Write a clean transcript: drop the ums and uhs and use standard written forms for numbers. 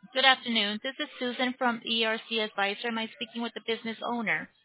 Good afternoon. This is Susan from ERC Advisor. Am I speaking with the business owner?